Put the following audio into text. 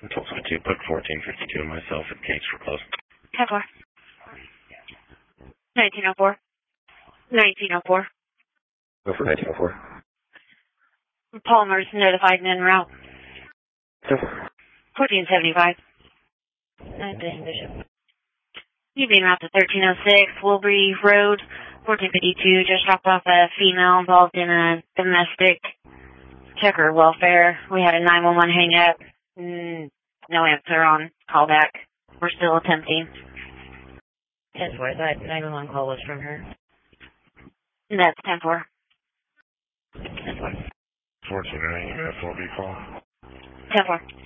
Control 22, put 1452 myself at case for close. 10-4. 1904. 1904. Go for 1904. Palmer's notified and en route. 1475. Bishop. You being route to 1306 Wilbury Road, 1452. Just dropped off a female involved in a domestic checker welfare. We had a 911 hang up. No answer on callback. We're still attempting. 10-4. That 911 call was from her. That's 10-4. 10-4. 14, you got a 4B call. 10-4.